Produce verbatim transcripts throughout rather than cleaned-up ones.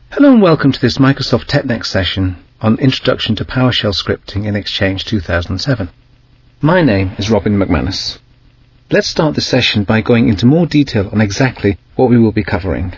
Hello and welcome to this Microsoft TechNext session on Introduction to PowerShell Scripting in Exchange two thousand seven. My name is Robin McManus. Let's start the session by going into more detail on exactly what we will be covering.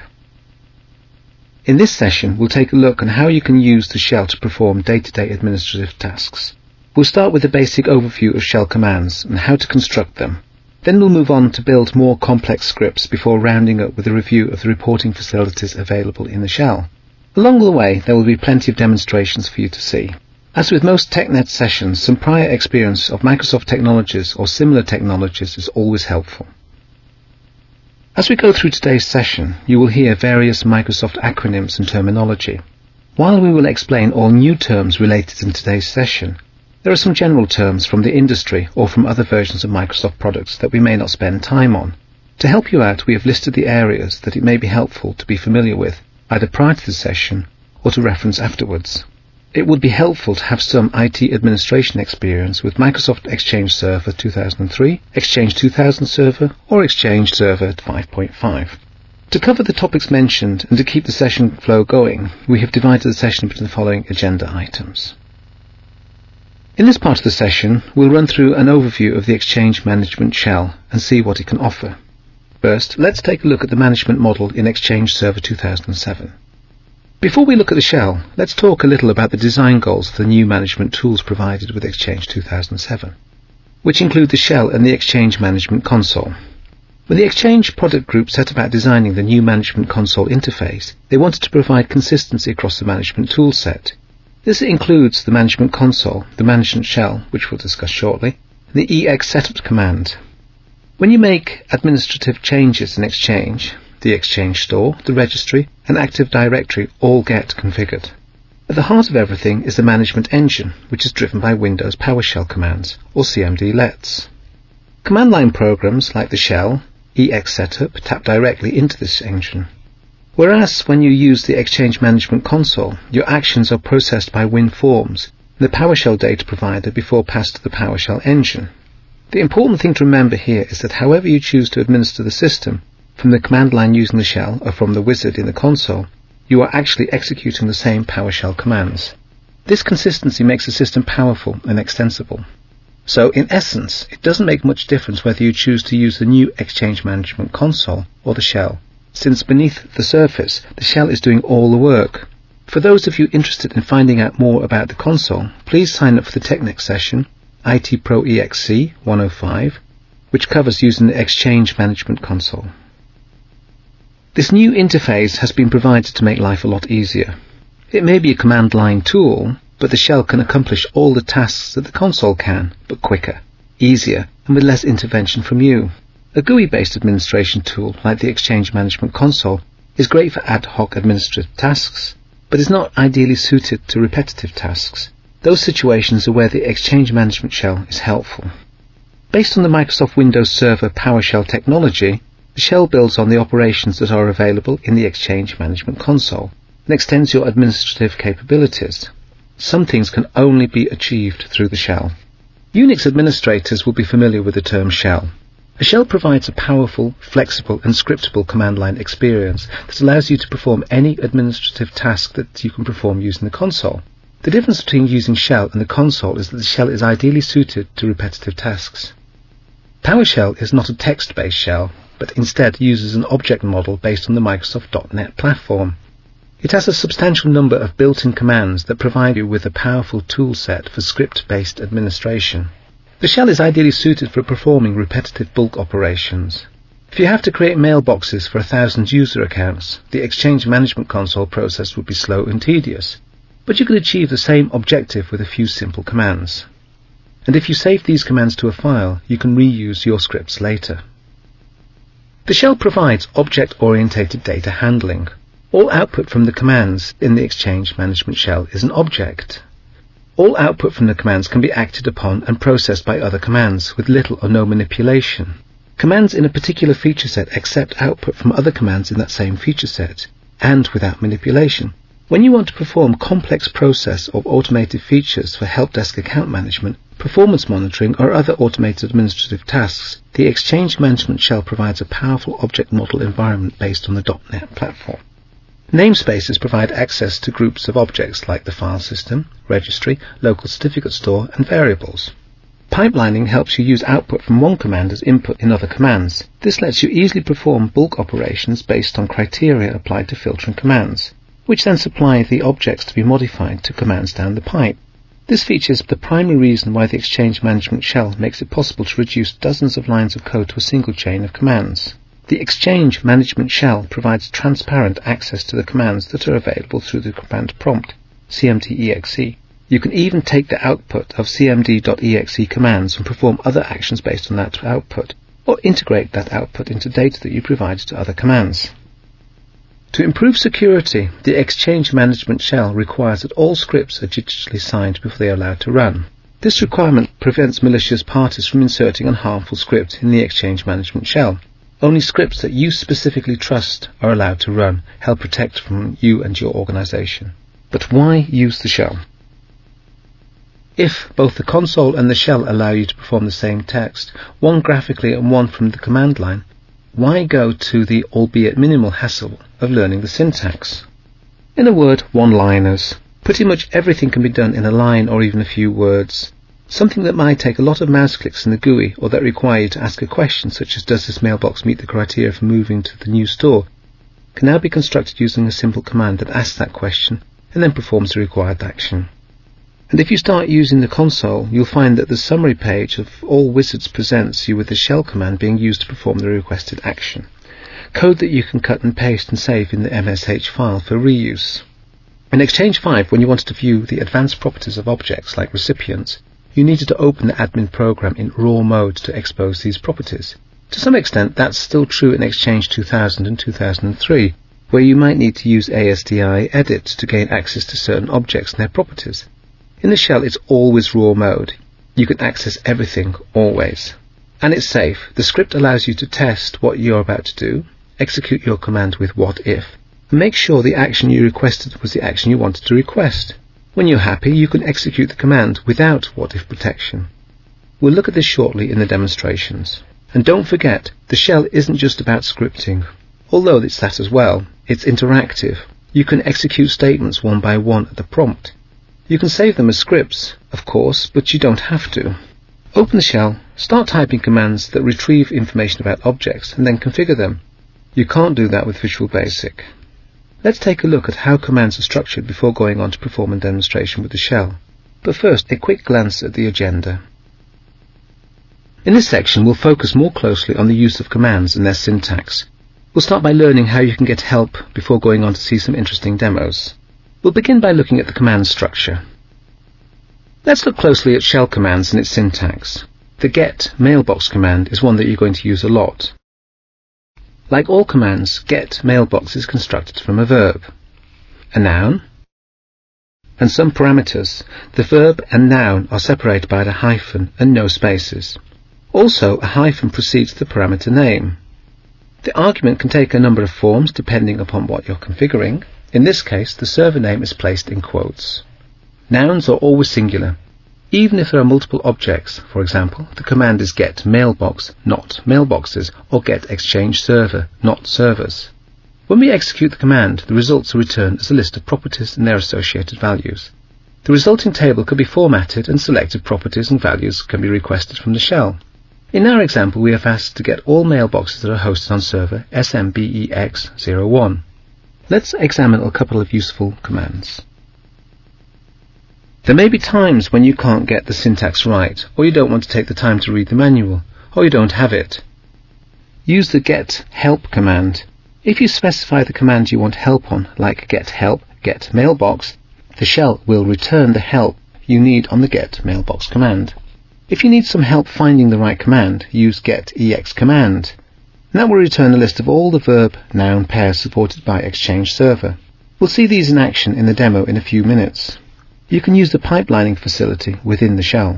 In this session, we'll take a look on how you can use the shell to perform day-to-day administrative tasks. We'll start with a basic overview of shell commands and how to construct them. Then we'll move on to build more complex scripts before rounding up with a review of the reporting facilities available in the shell. Along the way, there will be plenty of demonstrations for you to see. As with most TechNet sessions, some prior experience of Microsoft technologies or similar technologies is always helpful. As we go through today's session, you will hear various Microsoft acronyms and terminology. While we will explain all new terms related in today's session, there are some general terms from the industry or from other versions of Microsoft products that we may not spend time on. To help you out, we have listed the areas that it may be helpful to be familiar with, either prior to the session or to reference afterwards. It would be helpful to have some I T administration experience with Microsoft Exchange Server two thousand three, Exchange two thousand Server, or Exchange Server five point five. To cover the topics mentioned and to keep the session flow going, we have divided the session into the following agenda items. In this part of the session, we'll run through an overview of the Exchange Management Shell and see what it can offer. First, let's take a look at the management model in Exchange Server two thousand seven. Before we look at the shell, let's talk a little about the design goals of the new management tools provided with Exchange two thousand seven, which include the shell and the Exchange Management Console. When the Exchange product group set about designing the new Management Console interface, they wanted to provide consistency across the management toolset. This includes the Management Console, the Management Shell, which we'll discuss shortly, and the E X Setup command. When you make administrative changes in Exchange, the Exchange Store, the Registry, and Active Directory all get configured. At the heart of everything is the Management Engine, which is driven by Windows PowerShell commands, or C M D lets. Command line programs like the shell, E X Setup tap directly into this engine. Whereas when you use the Exchange Management Console, your actions are processed by WinForms, the PowerShell data provider, before passed to the PowerShell engine. The important thing to remember here is that however you choose to administer the system, from the command line using the shell or from the wizard in the console, you are actually executing the same PowerShell commands. This consistency makes the system powerful and extensible. So in essence, it doesn't make much difference whether you choose to use the new Exchange Management Console or the shell, since beneath the surface, the shell is doing all the work. For those of you interested in finding out more about the console, please sign up for the TechNext session, I T Pro E X C one oh five, which covers using the Exchange Management Console. This new interface has been provided to make life a lot easier. It may be a command line tool, but the shell can accomplish all the tasks that the console can, but quicker, easier, and with less intervention from you. A G U I-based administration tool like the Exchange Management Console is great for ad hoc administrative tasks, but is not ideally suited to repetitive tasks. Those situations are where the Exchange Management Shell is helpful. Based on the Microsoft Windows Server PowerShell technology, the shell builds on the operations that are available in the Exchange Management Console and extends your administrative capabilities. Some things can only be achieved through the shell. Unix administrators will be familiar with the term shell. A shell provides a powerful, flexible and scriptable command line experience that allows you to perform any administrative task that you can perform using the console. The difference between using shell and the console is that the shell is ideally suited to repetitive tasks. PowerShell is not a text-based shell, but instead uses an object model based on the Microsoft dot net platform. It has a substantial number of built-in commands that provide you with a powerful tool set for script-based administration. The shell is ideally suited for performing repetitive bulk operations. If you have to create mailboxes for a thousand user accounts, the Exchange Management Console process would be slow and tedious, but you can achieve the same objective with a few simple commands. And if you save these commands to a file, you can reuse your scripts later. The shell provides object-oriented data handling. All output from the commands in the Exchange Management Shell is an object. All output from the commands can be acted upon and processed by other commands with little or no manipulation. Commands in a particular feature set accept output from other commands in that same feature set, and without manipulation. When you want to perform complex process or automated features for help desk account management, performance monitoring or other automated administrative tasks, the Exchange Management Shell provides a powerful object model environment based on the dot net platform. Namespaces provide access to groups of objects like the file system, registry, local certificate store, and variables. Pipelining helps you use output from one command as input in other commands. This lets you easily perform bulk operations based on criteria applied to filtering commands, which then supply the objects to be modified to commands down the pipe. This feature is the primary reason why the Exchange Management Shell makes it possible to reduce dozens of lines of code to a single chain of commands. The Exchange Management Shell provides transparent access to the commands that are available through the command prompt, cmd.exe. You can even take the output of cmd.exe commands and perform other actions based on that output, or integrate that output into data that you provide to other commands. To improve security, the Exchange Management Shell requires that all scripts are digitally signed before they are allowed to run. This requirement prevents malicious parties from inserting unharmful script in the Exchange Management Shell. Only scripts that you specifically trust are allowed to run, help protect from you and your organization. But why use the shell? If both the console and the shell allow you to perform the same text, one graphically and one from the command line, why go to the albeit minimal hassle of learning the syntax? In a word, one-liners. Pretty much everything can be done in a line or even a few words. Something that might take a lot of mouse clicks in the G U I or that require you to ask a question such as does this mailbox meet the criteria for moving to the new store can now be constructed using a simple command that asks that question and then performs the required action. And if you start using the console, you'll find that the summary page of all wizards presents you with the shell command being used to perform the requested action. Code that you can cut and paste and save in the M S H file for reuse. In Exchange five, when you wanted to view the advanced properties of objects like recipients, you needed to open the admin program in raw mode to expose these properties. To some extent, that's still true in Exchange two thousand and two thousand three, where you might need to use A S D I edit to gain access to certain objects and their properties. In the shell, it's always raw mode. You can access everything, always. And it's safe. The script allows you to test what you're about to do, execute your command with what if, and make sure the action you requested was the action you wanted to request. When you're happy, you can execute the command without what-if protection. We'll look at this shortly in the demonstrations. And don't forget, the shell isn't just about scripting. Although it's that as well, it's interactive. You can execute statements one by one at the prompt. You can save them as scripts, of course, but you don't have to. Open the shell, start typing commands that retrieve information about objects, and then configure them. You can't do that with Visual Basic. Let's take a look at how commands are structured before going on to perform a demonstration with the shell. But first, a quick glance at the agenda. In this section, we'll focus more closely on the use of commands and their syntax. We'll start by learning how you can get help before going on to see some interesting demos. We'll begin by looking at the command structure. Let's look closely at shell commands and its syntax. The get mailbox command is one that you're going to use a lot. Like all commands, get mailbox is constructed from a verb, a noun, and some parameters. The verb and noun are separated by a hyphen and no spaces. Also, a hyphen precedes the parameter name. The argument can take a number of forms depending upon what you're configuring. In this case, the server name is placed in quotes. Nouns are always singular. Even if there are multiple objects, for example, the command is get mailbox, not mailboxes, or get exchange server, not servers. When we execute the command, the results are returned as a list of properties and their associated values. The resulting table can be formatted and selected properties and values can be requested from the shell. In our example, we have asked to get all mailboxes that are hosted on server S M B E X zero one. Let's examine a couple of useful commands. There may be times when you can't get the syntax right, or you don't want to take the time to read the manual, or you don't have it. Use the get help command. If you specify the command you want help on, like get help, get mailbox, the shell will return the help you need on the get mailbox command. If you need some help finding the right command, use get ex command. And that will return a list of all the verb noun pairs supported by Exchange Server. We'll see these in action in the demo in a few minutes. You can use the pipelining facility within the shell.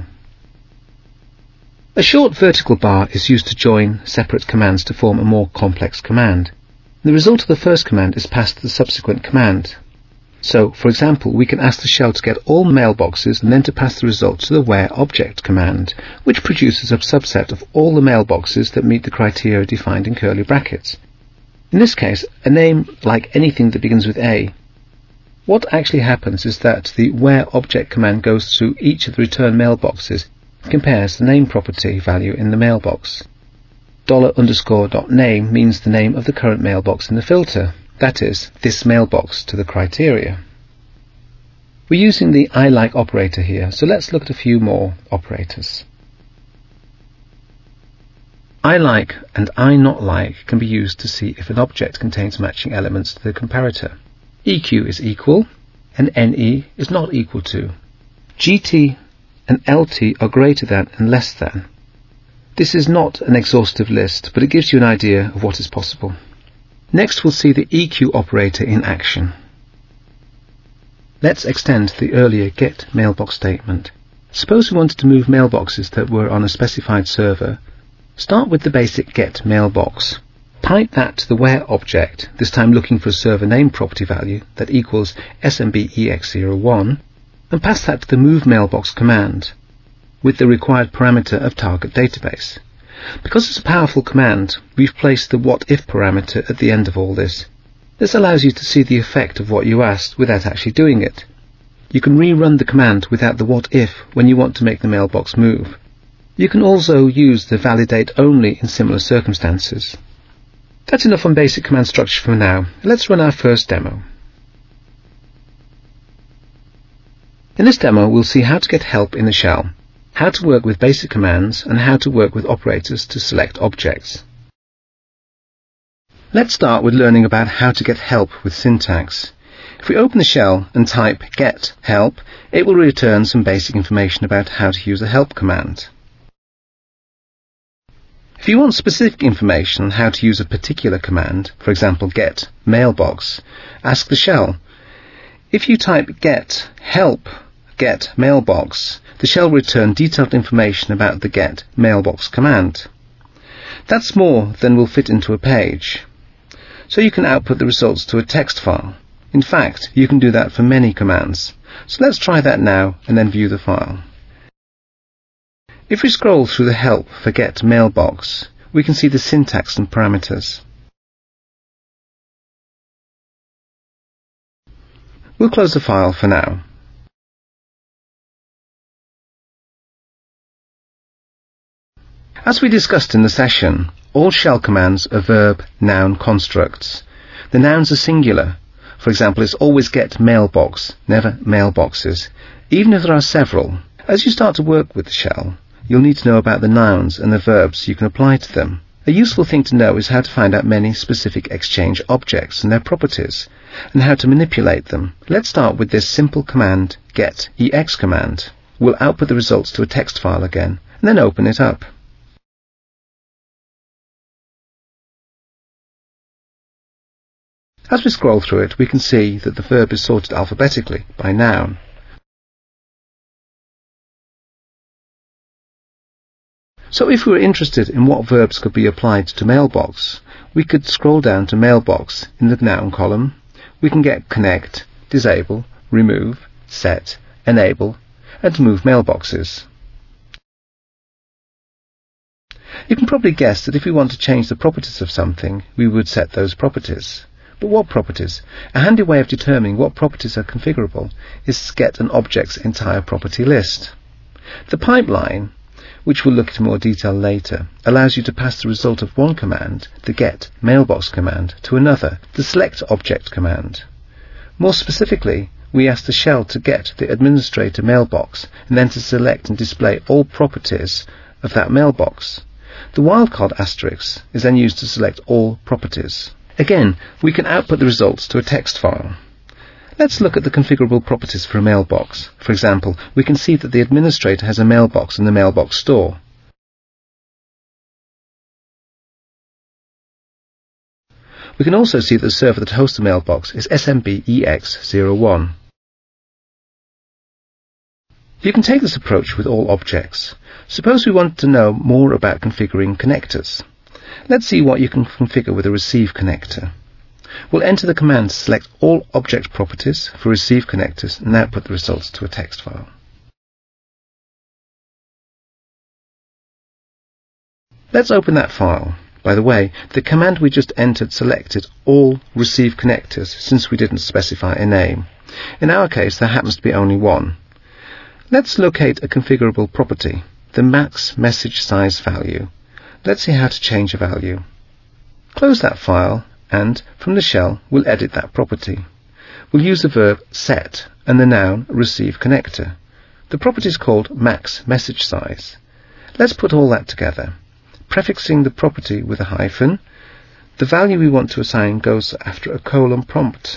A short vertical bar is used to join separate commands to form a more complex command. The result of the first command is passed to the subsequent command. So, for example, we can ask the shell to get all mailboxes and then to pass the result to the where object command, which produces a subset of all the mailboxes that meet the criteria defined in curly brackets. In this case, a name like anything that begins with A. What actually happens is that the where_object command goes through each of the return mailboxes and compares the name property value in the mailbox. Dollar underscore dot name means the name of the current mailbox in the filter, that is, this mailbox to the criteria. We're using the ILike operator here, so let's look at a few more operators. ILike and INotLike can be used to see if an object contains matching elements to the comparator. E Q is equal and N E is not equal to. G T and L T are greater than and less than. This is not an exhaustive list, but it gives you an idea of what is possible. Next we'll see the E Q operator in action. Let's extend the earlier get mailbox statement. Suppose we wanted to move mailboxes that were on a specified server. Start with the basic get mailbox. Pipe that to the where object, this time looking for a server name property value that equals S M B E X zero one, and pass that to the move mailbox command with the required parameter of target database. Because it's a powerful command, we've placed the what if parameter at the end of all this. This allows you to see the effect of what you asked without actually doing it. You can rerun the command without the what if when you want to make the mailbox move. You can also use the validate only in similar circumstances. That's enough on basic command structure for now. Let's run our first demo. In this demo, we'll see how to get help in the shell, how to work with basic commands, and how to work with operators to select objects. Let's start with learning about how to get help with syntax. If we open the shell and type get help, it will return some basic information about how to use a help command. If you want specific information on how to use a particular command, for example get mailbox, ask the shell. If you type get help get mailbox, the shell will return detailed information about the get mailbox command. That's more than will fit into a page. So you can output the results to a text file. In fact, you can do that for many commands. So let's try that now and then view the file. If we scroll through the help for get mailbox, we can see the syntax and parameters. We'll close the file for now. As we discussed in the session, all shell commands are verb-noun constructs. The nouns are singular. For example, it's always get mailbox, never mailboxes, even if there are several. As you start to work with the shell, you'll need to know about the nouns and the verbs you can apply to them. A useful thing to know is how to find out many specific Exchange objects and their properties, and how to manipulate them. Let's start with this simple command, get ex command. We'll output the results to a text file again, and then open it up. As we scroll through it, we can see that the verb is sorted alphabetically by noun. So if we were interested in what verbs could be applied to mailbox, we could scroll down to mailbox in the noun column. We can get connect, disable, remove, set, enable, and move mailboxes. You can probably guess that if we want to change the properties of something, we would set those properties. But what properties? A handy way of determining what properties are configurable is to get an object's entire property list. The pipeline, which we'll look at in more detail later, allows you to pass the result of one command, the get mailbox command, to another, the select object command. More specifically, we ask the shell to get the administrator mailbox and then to select and display all properties of that mailbox. The wildcard asterisk is then used to select all properties. Again, we can output the results to a text file. Let's look at the configurable properties for a mailbox. For example, we can see that the administrator has a mailbox in the mailbox store. We can also see that the server that hosts the mailbox is S M B E X zero one. You can take this approach with all objects. Suppose we want to know more about configuring connectors. Let's see what you can configure with a receive connector. We'll enter the command to select all object properties for receive connectors and output the results to a text file. Let's open that file. By the way, the command we just entered selected all receive connectors since we didn't specify a name. In our case, there happens to be only one. Let's locate a configurable property, the max message size value. Let's see how to change a value. Close that file and, from the shell, we'll edit that property. We'll use the verb set and the noun receive connector. The property is called max message size. Let's put all that together. Prefixing the property with a hyphen, the value we want to assign goes after a colon prompt.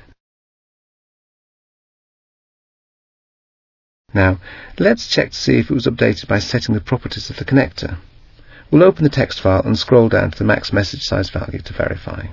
Now, let's check to see if it was updated by setting the properties of the connector. We'll open the text file and scroll down to the max message size value to verify.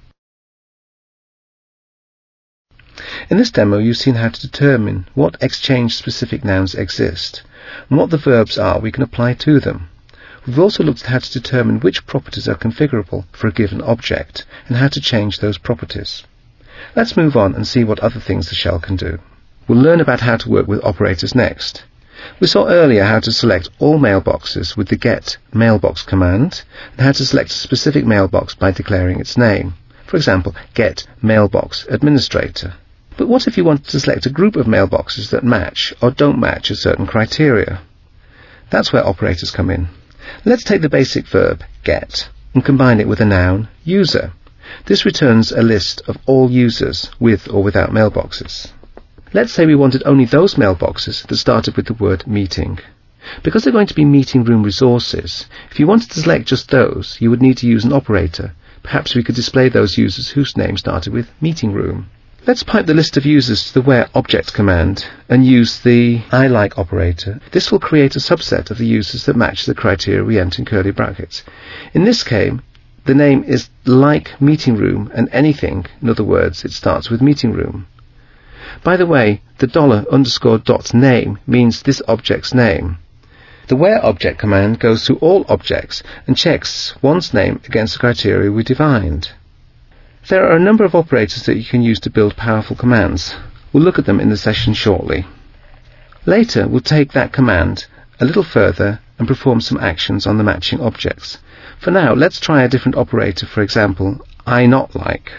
In this demo, you've seen how to determine what exchange-specific nouns exist and what the verbs are we can apply to them. We've also looked at how to determine which properties are configurable for a given object and how to change those properties. Let's move on and see what other things the shell can do. We'll learn about how to work with operators next. We saw earlier how to select all mailboxes with the get mailbox command and how to select a specific mailbox by declaring its name. For example, get mailbox administrator. But what if you wanted to select a group of mailboxes that match or don't match a certain criteria? That's where operators come in. Let's take the basic verb get and combine it with a noun user. This returns a list of all users with or without mailboxes. Let's say we wanted only those mailboxes that started with the word meeting. Because they're going to be meeting room resources, if you wanted to select just those, you would need to use an operator. Perhaps we could display those users whose name started with meeting room. Let's pipe the list of users to the where object command and use the I like operator. This will create a subset of the users that match the criteria we enter in curly brackets. In this case, the name is like meeting room and anything, in other words, it starts with meeting room. By the way, the dollar underscore dot name means this object's name. The where object command goes through all objects and checks one's name against the criteria we defined. There are a number of operators that you can use to build powerful commands. We'll look at them in the session shortly. Later, we'll take that command a little further and perform some actions on the matching objects. For now, let's try a different operator, for example, I not like.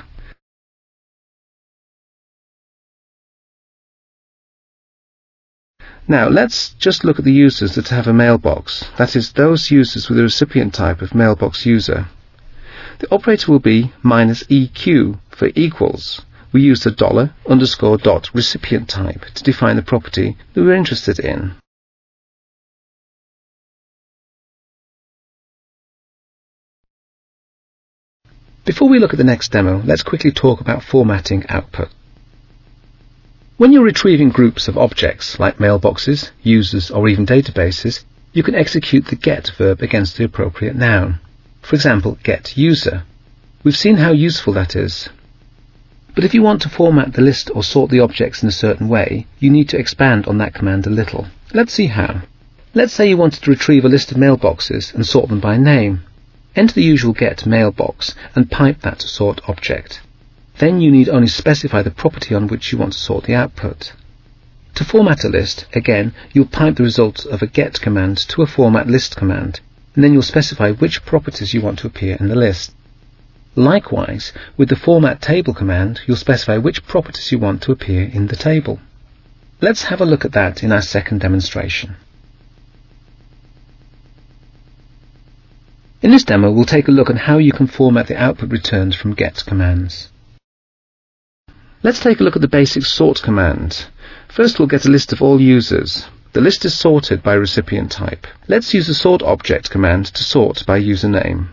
Now, let's just look at the users that have a mailbox, that is, those users with a recipient type of mailbox user. The operator will be minus E Q for equals. We use the dollar underscore dot recipient type to define the property that we're interested in. Before we look at the next demo, let's quickly talk about formatting output. When you're retrieving groups of objects like mailboxes, users, or even databases, you can execute the get verb against the appropriate noun. For example, get user. We've seen how useful that is. But if you want to format the list or sort the objects in a certain way, you need to expand on that command a little. Let's see how. Let's say you wanted to retrieve a list of mailboxes and sort them by name. Enter the usual get mailbox and pipe that to sort object. Then you need only specify the property on which you want to sort the output. To format a list, again, you'll pipe the results of a get command to a format list command, and then you'll specify which properties you want to appear in the list. Likewise, with the format table command, you'll specify which properties you want to appear in the table. Let's have a look at that in our second demonstration. In this demo, we'll take a look at how you can format the output returned from get commands. Let's take a look at the basic sort command. First, we'll get a list of all users. The list is sorted by recipient type. Let's use the sort object command to sort by username.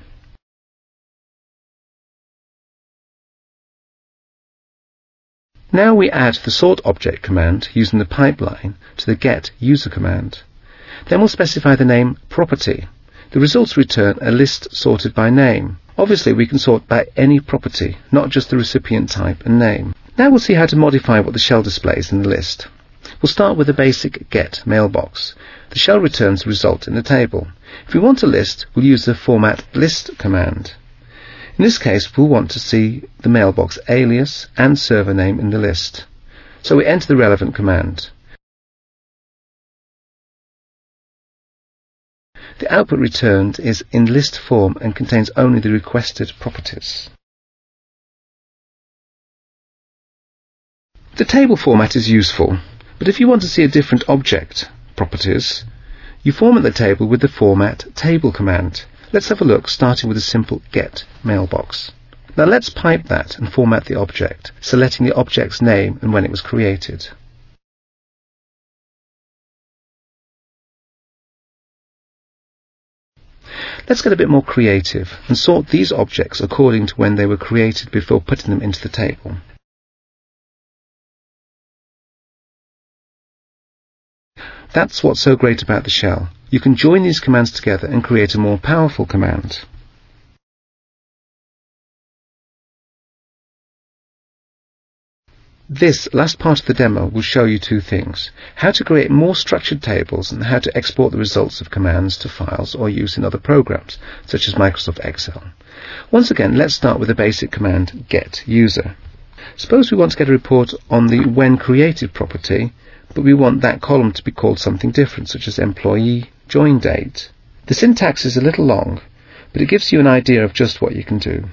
Now we add the sort object command using the pipeline to the get user command. Then we'll specify the name property. The results return a list sorted by name. Obviously, we can sort by any property, not just the recipient type and name. Now we'll see how to modify what the shell displays in the list. We'll start with the basic get mailbox. The shell returns the result in the table. If we want a list, we'll use the format list command. In this case, we'll want to see the mailbox alias and server name in the list. So we enter the relevant command. The output returned is in list form and contains only the requested properties. The table format is useful, but if you want to see a different object, properties, you format the table with the format table command. Let's have a look, starting with a simple get mailbox. Now let's pipe that and format the object, selecting the object's name and when it was created. Let's get a bit more creative and sort these objects according to when they were created before putting them into the table. That's what's so great about the shell. You can join these commands together and create a more powerful command. This last part of the demo will show you two things: how to create more structured tables and how to export the results of commands to files or use in other programs, such as Microsoft Excel. Once again, let's start with the basic command get user. Suppose we want to get a report on the when created property, but we want that column to be called something different, such as employee join date. The syntax is a little long, but it gives you an idea of just what you can do.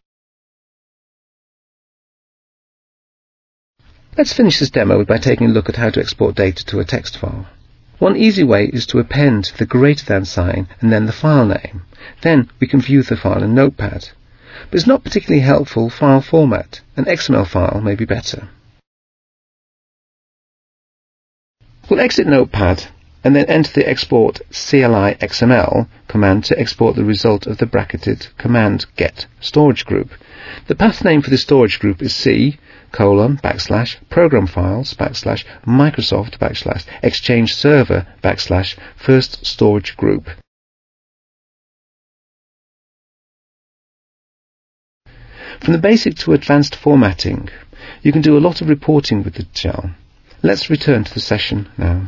Let's finish this demo by taking a look at how to export data to a text file. One easy way is to append the greater than sign and then the file name. Then we can view the file in Notepad. But it's not particularly helpful file format. An X M L file may be better. We'll exit Notepad and then enter the export C L I X M L command to export the result of the bracketed command get storage group. The path name for the storage group is C colon backslash program files backslash Microsoft backslash Exchange server backslash first storage group. From the basic to advanced formatting, you can do a lot of reporting with the shell. Let's return to the session now.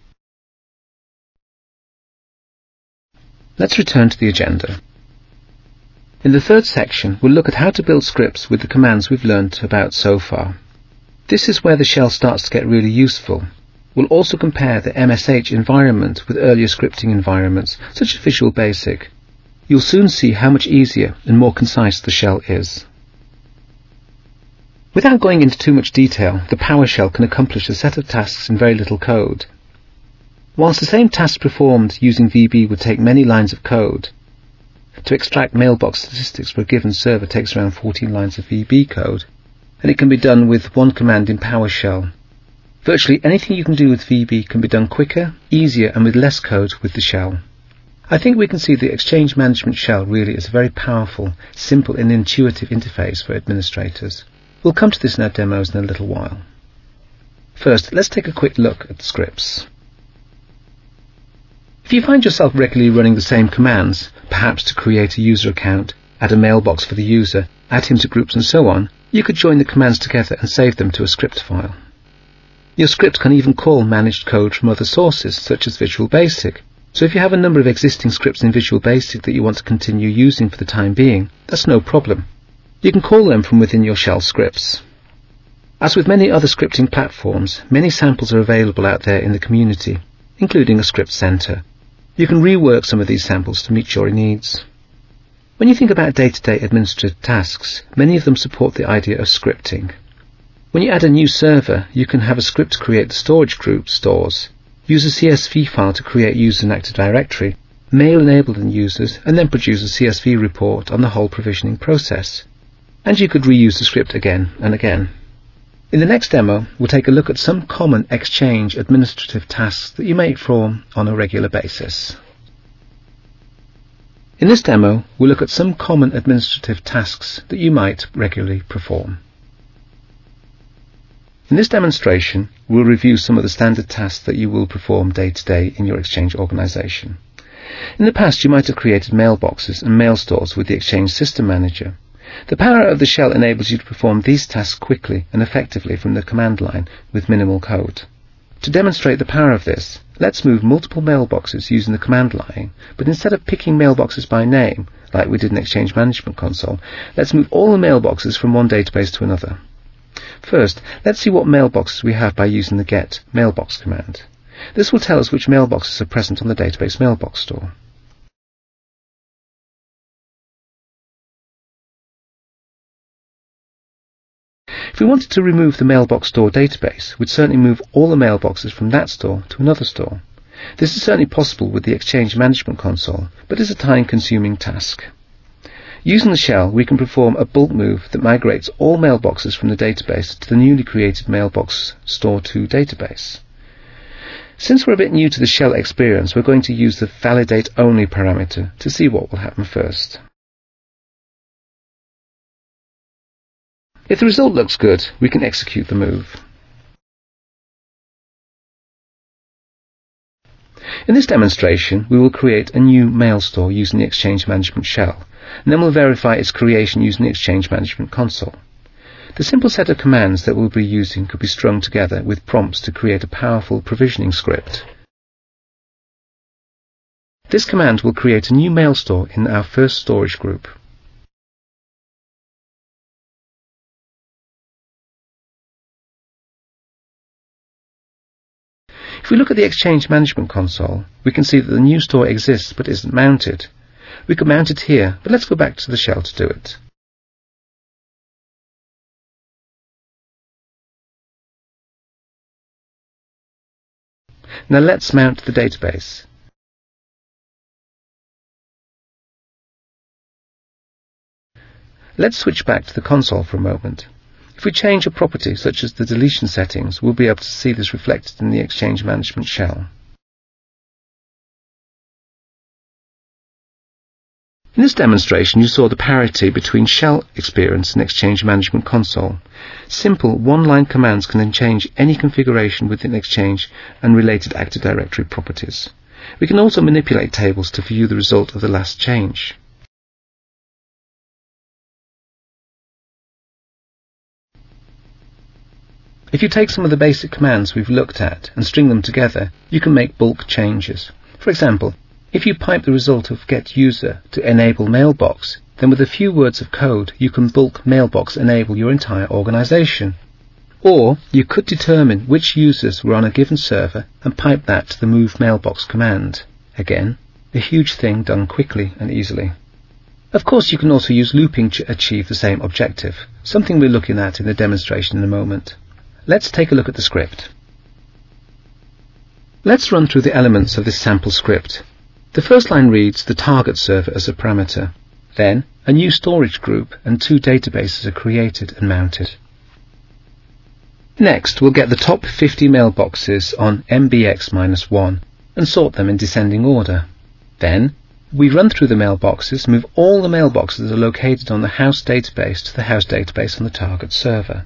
Let's return to the agenda. In the third section, we'll look at how to build scripts with the commands we've learnt about so far. This is where the shell starts to get really useful. We'll also compare the M S H environment with earlier scripting environments, such as Visual Basic. You'll soon see how much easier and more concise the shell is. Without going into too much detail, the PowerShell can accomplish a set of tasks in very little code. Whilst the same task performed using V B would take many lines of code, to extract mailbox statistics for a given server takes around fourteen lines of V B code, and it can be done with one command in PowerShell. Virtually anything you can do with V B can be done quicker, easier, and with less code with the shell. I think we can see the Exchange Management Shell really is a very powerful, simple and intuitive interface for administrators. We'll come to this in our demos in a little while. First, let's take a quick look at the scripts. If you find yourself regularly running the same commands, perhaps to create a user account, add a mailbox for the user, add him to groups and so on, you could join the commands together and save them to a script file. Your script can even call managed code from other sources, such as Visual Basic. So if you have a number of existing scripts in Visual Basic that you want to continue using for the time being, that's no problem. You can call them from within your shell scripts. As with many other scripting platforms, many samples are available out there in the community, including a script center. You can rework some of these samples to meet your needs. When you think about day-to-day administrative tasks, many of them support the idea of scripting. When you add a new server, you can have a script create the storage group stores, use a C S V file to create users in Active Directory, mail enabled users, and then produce a C S V report on the whole provisioning process. And you could reuse the script again and again. In the next demo, we'll take a look at some common Exchange administrative tasks that you may perform on a regular basis. In this demo, we'll look at some common administrative tasks that you might regularly perform. In this demonstration, we'll review some of the standard tasks that you will perform day to day in your Exchange organization. In the past, you might have created mailboxes and mail stores with the Exchange System Manager. The power of the shell enables you to perform these tasks quickly and effectively from the command line with minimal code. To demonstrate the power of this, let's move multiple mailboxes using the command line, but instead of picking mailboxes by name, like we did in Exchange Management Console, let's move all the mailboxes from one database to another. First, let's see what mailboxes we have by using the get mailbox command. This will tell us which mailboxes are present on the database mailbox store. If we wanted to remove the mailbox store database, we'd certainly move all the mailboxes from that store to another store. This is certainly possible with the Exchange Management Console, but is a time-consuming task. Using the shell, we can perform a bulk move that migrates all mailboxes from the database to the newly created Mailbox Store two database. Since we're a bit new to the shell experience, we're going to use the validate only parameter to see what will happen first. If the result looks good, we can execute the move. In this demonstration, we will create a new mail store using the Exchange Management shell, and then we'll verify its creation using the Exchange Management Console. The simple set of commands that we'll be using could be strung together with prompts to create a powerful provisioning script. This command will create a new mail store in our first storage group. If we look at the Exchange Management Console, we can see that the new store exists but isn't mounted. We could mount it here, but let's go back to the shell to do it. Now let's mount the database. Let's switch back to the console for a moment. If we change a property, such as the deletion settings, we'll be able to see this reflected in the Exchange Management shell. In this demonstration, you saw the parity between shell experience and Exchange Management Console. Simple one-line commands can then change any configuration within Exchange and related Active Directory properties. We can also manipulate tables to view the result of the last change. If you take some of the basic commands we've looked at and string them together, you can make bulk changes. For example, if you pipe the result of getUser to enable mailbox, then with a few words of code you can bulk mailbox enable your entire organization. Or you could determine which users were on a given server and pipe that to the move mailbox command. Again, a huge thing done quickly and easily. Of course, you can also use looping to achieve the same objective, something we're looking at in the demonstration in a moment. Let's take a look at the script. Let's run through the elements of this sample script. The first line reads the target server as a parameter. Then, a new storage group and two databases are created and mounted. Next, we'll get the top fifty mailboxes on M B X minus one and sort them in descending order. Then, we run through the mailboxes, move all the mailboxes that are located on the house database to the house database on the target server.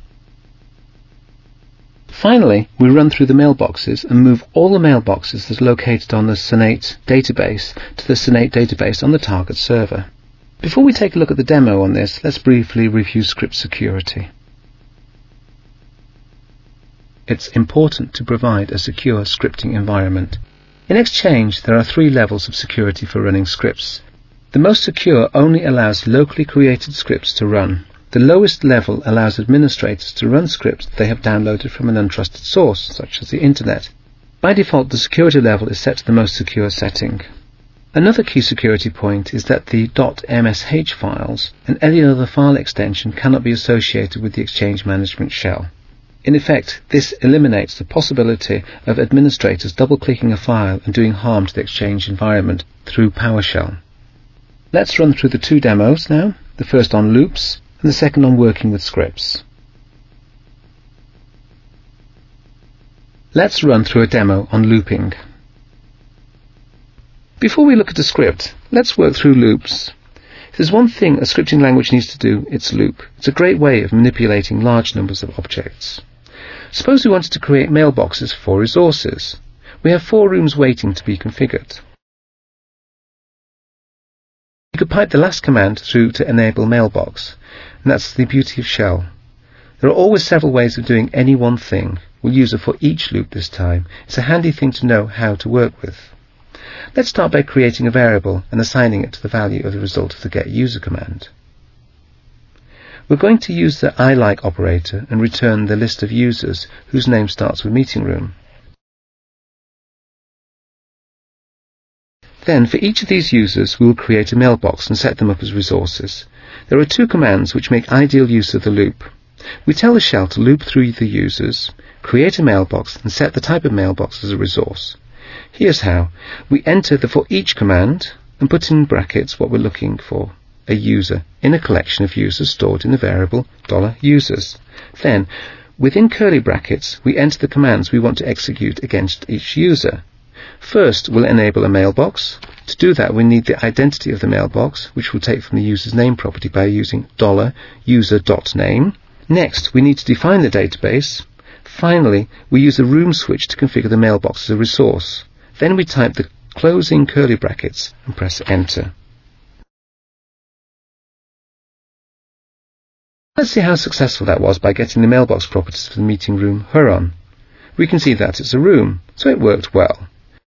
Finally, we run through the mailboxes and move all the mailboxes that are located on the Sonate database to the Sonate database on the target server. Before we take a look at the demo on this, let's briefly review script security. It's important to provide a secure scripting environment. In Exchange, there are three levels of security for running scripts. The most secure only allows locally created scripts to run. The lowest level allows administrators to run scripts they have downloaded from an untrusted source, such as the Internet. By default, the security level is set to the most secure setting. Another key security point is that the .msh files and any other file extension cannot be associated with the Exchange Management shell. In effect, this eliminates the possibility of administrators double-clicking a file and doing harm to the Exchange environment through PowerShell. Let's run through the two demos now, the first on loops and the second on working with scripts. Let's run through a demo on looping. Before we look at a script, let's work through loops. If there's one thing a scripting language needs to do, it's loop. It's a great way of manipulating large numbers of objects. Suppose we wanted to create mailboxes for resources. We have four rooms waiting to be configured. You could pipe the last command through to enable mailbox, and that's the beauty of shell. There are always several ways of doing any one thing. We'll use it for each loop this time. It's a handy thing to know how to work with. Let's start by creating a variable and assigning it to the value of the result of the getUser command. We're going to use the iLike operator and return the list of users whose name starts with meeting room. Then, for each of these users, we will create a mailbox and set them up as resources. There are two commands which make ideal use of the loop. We tell the shell to loop through the users, create a mailbox, and set the type of mailbox as a resource. Here's how. We enter the for each command and put in brackets what we're looking for, a user, in a collection of users stored in the variable $users. Then, within curly brackets, we enter the commands we want to execute against each user. First, we'll enable a mailbox. To do that, we need the identity of the mailbox, which we'll take from the user's name property by using $user.name. Next, we need to define the database. Finally, we use a room switch to configure the mailbox as a resource. Then we type the closing curly brackets and press enter. Let's see how successful that was by getting the mailbox properties for the meeting room Huron. We can see that it's a room, so it worked well.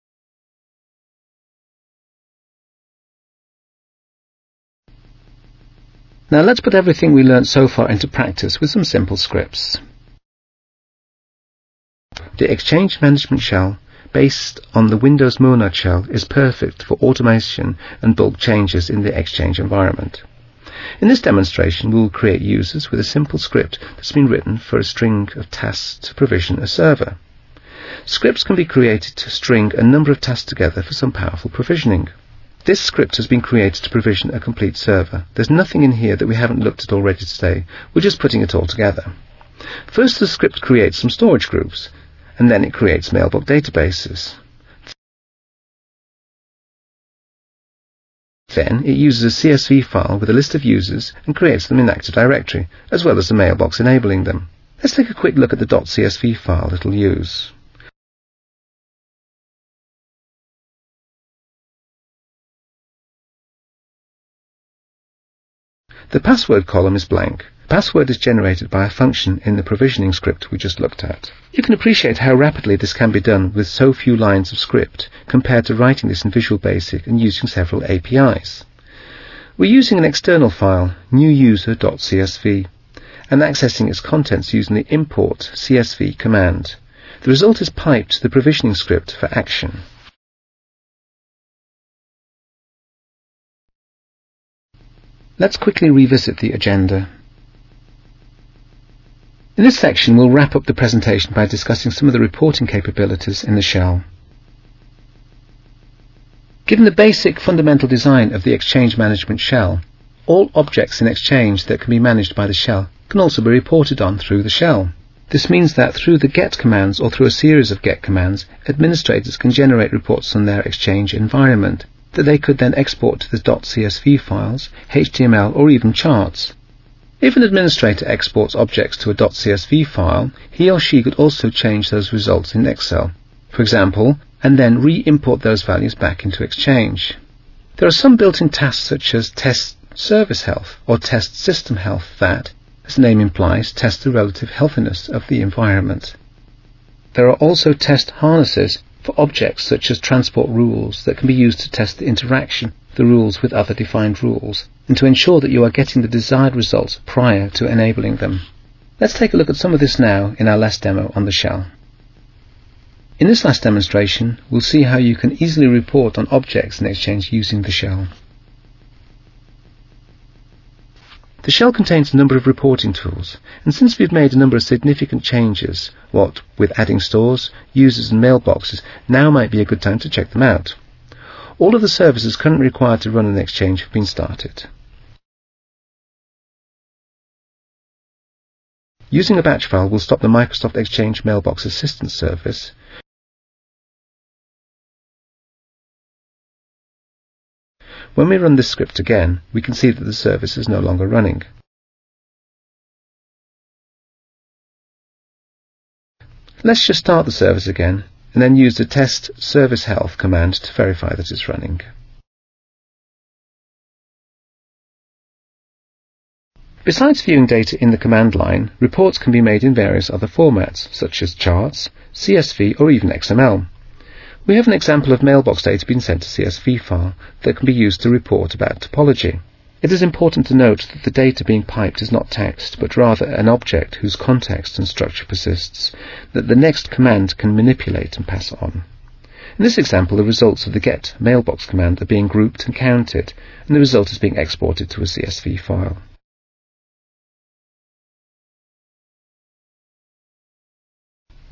Now let's put everything we learned so far into practice with some simple scripts. The Exchange Management Shell, based on the Windows Monad shell, is perfect for automation and bulk changes in the Exchange environment. In this demonstration, we will create users with a simple script that's been written for a string of tasks to provision a server. Scripts can be created to string a number of tasks together for some powerful provisioning. This script has been created to provision a complete server. There's nothing in here that we haven't looked at already today. We're just putting it all together. First, the script creates some storage groups, and then it creates mailbox databases. Then it uses a C S V file with a list of users and creates them in Active Directory, as well as the mailbox enabling them. Let's take a quick look at the .csv file it'll use. The password column is blank. Password is generated by a function in the provisioning script we just looked at. You can appreciate how rapidly this can be done with so few lines of script compared to writing this in Visual Basic and using several A P Is. We're using an external file, newuser.csv, and accessing its contents using the import C S V command. The result is piped to the provisioning script for action. Let's quickly revisit the agenda. In this section, we'll wrap up the presentation by discussing some of the reporting capabilities in the shell. Given the basic fundamental design of the Exchange Management Shell, all objects in Exchange that can be managed by the shell can also be reported on through the shell. This means that through the get commands or through a series of get commands, administrators can generate reports on their Exchange environment that they could then export to the .csv files, H T M L, or even charts. If an administrator exports objects to a .csv file, he or she could also change those results in Excel, for example, and then re-import those values back into Exchange. There are some built-in tasks such as test service health or test system health that, as the name implies, test the relative healthiness of the environment. There are also test harnesses for objects such as transport rules that can be used to test the interaction of the rules with other defined rules and to ensure that you are getting the desired results prior to enabling them. Let's take a look at some of this now in our last demo on the shell. In this last demonstration, we'll see how you can easily report on objects in Exchange using the shell. The shell contains a number of reporting tools, and since we've made a number of significant changes, what with adding stores, users and mailboxes, now might be a good time to check them out. All of the services currently required to run an Exchange have been started. Using a batch file will stop the Microsoft Exchange Mailbox Assistance service. When we run this script again, we can see that the service is no longer running. Let's just start the service again, and then use the test service health command to verify that it's running. Besides viewing data in the command line, reports can be made in various other formats, such as charts, C S V, or even X M L. We have an example of mailbox data being sent to C S V file that can be used to report about topology. It is important to note that the data being piped is not text, but rather an object whose context and structure persists, that the next command can manipulate and pass on. In this example, the results of the get mailbox command are being grouped and counted, and the result is being exported to a C S V file.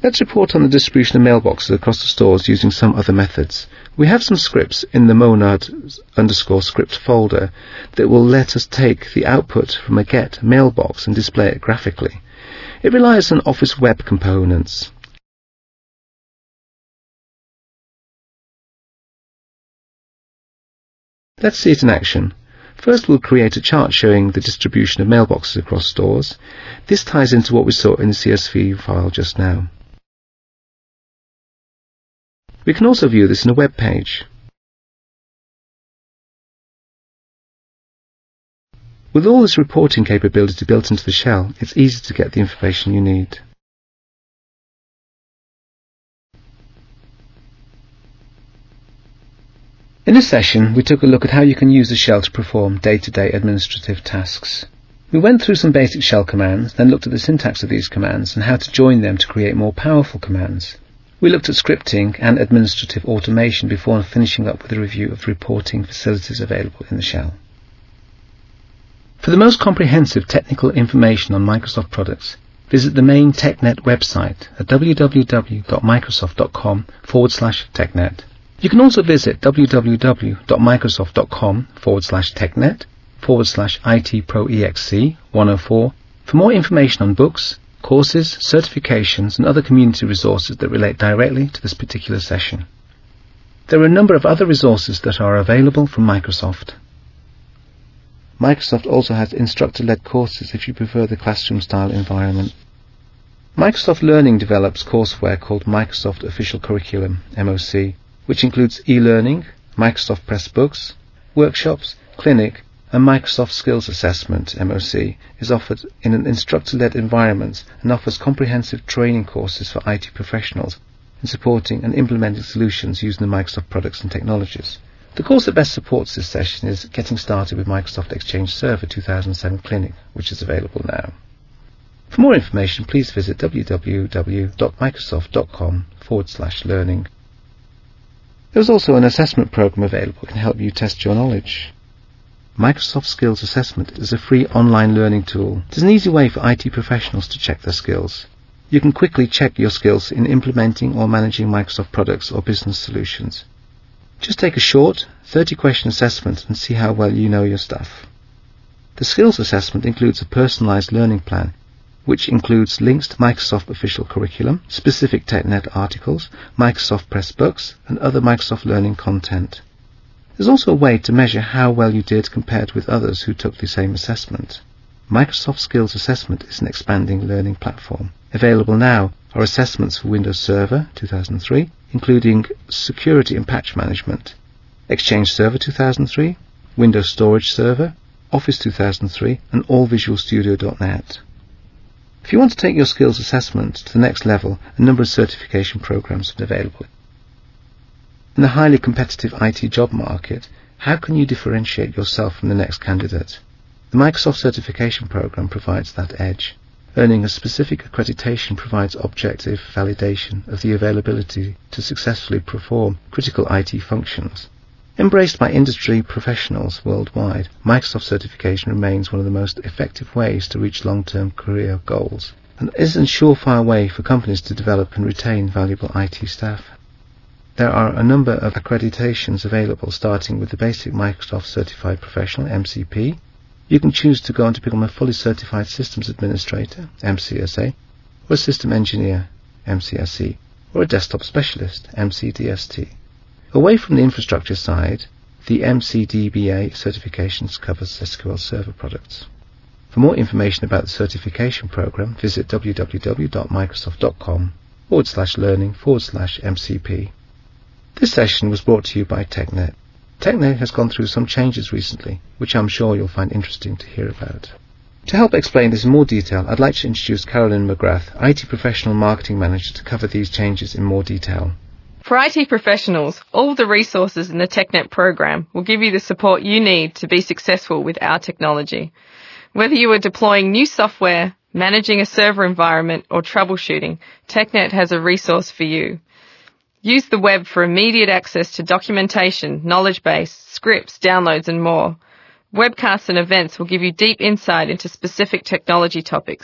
Let's report on the distribution of mailboxes across the stores using some other methods. We have some scripts in the monad underscore script folder that will let us take the output from a get mailbox and display it graphically. It relies on Office web components. Let's see it in action. First, we'll create a chart showing the distribution of mailboxes across stores. This ties into what we saw in the C S V file just now. We can also view this in a web page. With all this reporting capability built into the shell, it's easy to get the information you need. In this session, we took a look at how you can use the shell to perform day-to-day administrative tasks. We went through some basic shell commands, then looked at the syntax of these commands and how to join them to create more powerful commands. We looked at scripting and administrative automation before finishing up with a review of the reporting facilities available in the shell. For the most comprehensive technical information on Microsoft products, visit the main TechNet website at www.microsoft.com forward slash TechNet. You can also visit www.microsoft.com forward slash TechNet forward slash ITProEXC one oh four for more information on books, courses, certifications and other community resources that relate directly to this particular session. There are a number of other resources that are available from Microsoft. Microsoft also has instructor-led courses if you prefer the classroom-style environment. Microsoft Learning develops courseware called Microsoft Official Curriculum, M O C, which includes e-learning, Microsoft Pressbooks, workshops, clinic, and Microsoft Skills Assessment, M O C, is offered in an instructor-led environment and offers comprehensive training courses for I T professionals in supporting and implementing solutions using the Microsoft products and technologies. The course that best supports this session is Getting Started with Microsoft Exchange Server two thousand seven Clinic, which is available now. For more information, please visit www.microsoft.com forward slash learning. There is also an assessment program available that can help you test your knowledge. Microsoft Skills Assessment is a free online learning tool. It is an easy way for I T professionals to check their skills. You can quickly check your skills in implementing or managing Microsoft products or business solutions. Just take a short, thirty question assessment and see how well you know your stuff. The skills assessment includes a personalized learning plan, which includes links to Microsoft Official Curriculum, specific TechNet articles, Microsoft Pressbooks, and other Microsoft Learning content. There's also a way to measure how well you did compared with others who took the same assessment. Microsoft Skills Assessment is an expanding learning platform. Available now are assessments for Windows Server two thousand three, including Security and Patch Management, Exchange Server two thousand three, Windows Storage Server, Office two thousand three, and all Visual Studio dot net. If you want to take your skills assessment to the next level, a number of certification programs are available. In the highly competitive I T job market, how can you differentiate yourself from the next candidate? The Microsoft Certification Program provides that edge. Earning a specific accreditation provides objective validation of the availability to successfully perform critical I T functions. Embraced by industry professionals worldwide, Microsoft certification remains one of the most effective ways to reach long-term career goals and is a surefire way for companies to develop and retain valuable I T staff. There are a number of accreditations available, starting with the basic Microsoft Certified Professional, M C P. You can choose to go on to become a fully certified systems administrator, M C S A, or a system engineer, M C S E, or a desktop specialist, M C D S T. Away from the infrastructure side, the M C D B A certifications covers S Q L Server products. For more information about the certification program, visit www.microsoft.com forward slash learning forward slash MCP. This session was brought to you by TechNet. TechNet has gone through some changes recently, which I'm sure you'll find interesting to hear about. To help explain this in more detail, I'd like to introduce Carolyn McGrath, I T Professional Marketing Manager, to cover these changes in more detail. For I T professionals, all the resources in the TechNet program will give you the support you need to be successful with our technology. Whether you are deploying new software, managing a server environment, or troubleshooting, TechNet has a resource for you. Use the web for immediate access to documentation, knowledge base, scripts, downloads, and more. Webcasts and events will give you deep insight into specific technology topics.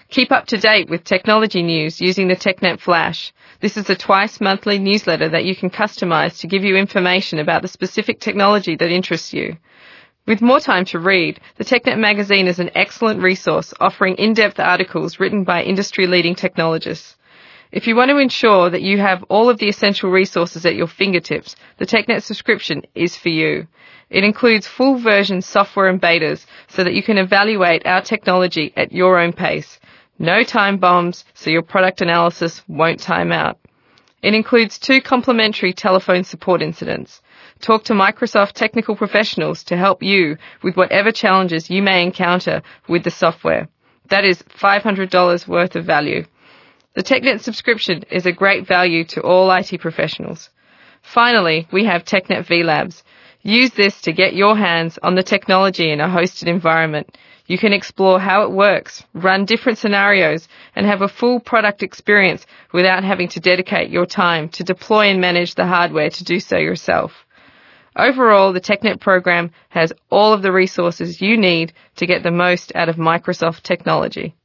Keep up to date with technology news using the TechNet Flash. This is a twice-monthly newsletter that you can customize to give you information about the specific technology that interests you. With more time to read, the TechNet magazine is an excellent resource offering in-depth articles written by industry-leading technologists. If you want to ensure that you have all of the essential resources at your fingertips, the TechNet subscription is for you. It includes full version software and betas so that you can evaluate our technology at your own pace. No time bombs, so your product analysis won't time out. It includes two complimentary telephone support incidents. Talk to Microsoft technical professionals to help you with whatever challenges you may encounter with the software. That is five hundred dollars worth of value. The TechNet subscription is a great value to all I T professionals. Finally, we have TechNet V Labs. Use this to get your hands on the technology in a hosted environment. You can explore how it works, run different scenarios, and have a full product experience without having to dedicate your time to deploy and manage the hardware to do so yourself. Overall, the TechNet program has all of the resources you need to get the most out of Microsoft technology.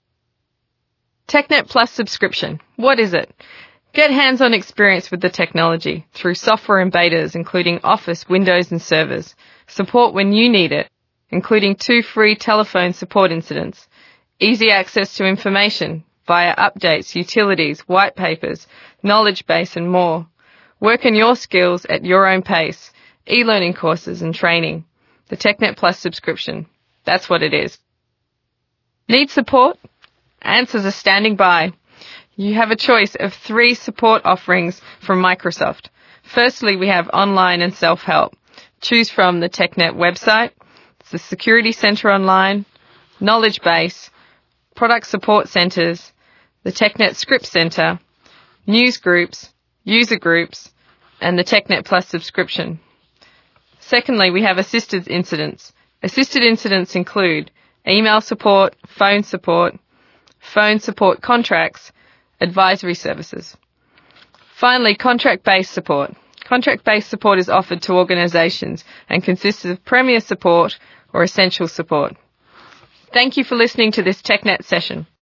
TechNet Plus subscription. What is it? Get hands-on experience with the technology through software and betas, including Office, Windows, and servers. Support when you need it, including two free telephone support incidents. Easy access to information via updates, utilities, white papers, knowledge base, and more. Work on your skills at your own pace. E-learning courses and training. The TechNet Plus subscription. That's what it is. Need support? Answers are standing by. You have a choice of three support offerings from Microsoft. Firstly, we have online and self-help. Choose from the TechNet website, the Security Center Online, Knowledge Base, Product Support Centers, the TechNet Script Center, News Groups, User Groups, and the TechNet Plus subscription. Secondly, we have assisted incidents. Assisted incidents include email support, phone support, phone support contracts, advisory services. Finally, contract-based support. Contract-based support is offered to organizations and consists of Premier support or essential support. Thank you for listening to this TechNet session.